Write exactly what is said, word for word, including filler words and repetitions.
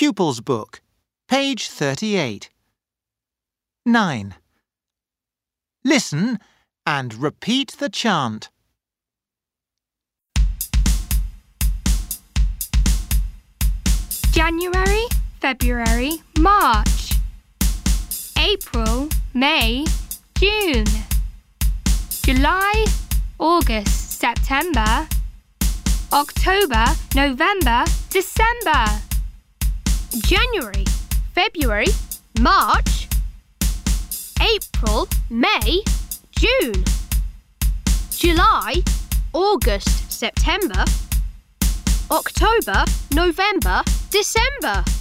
Pupils Book, page thirty-eight. nine. Listen and repeat the chant. January, February, March. April, May, June. July, August, September. October, November, December. January, February, March. April, May, June. July, August, September. October, November, December.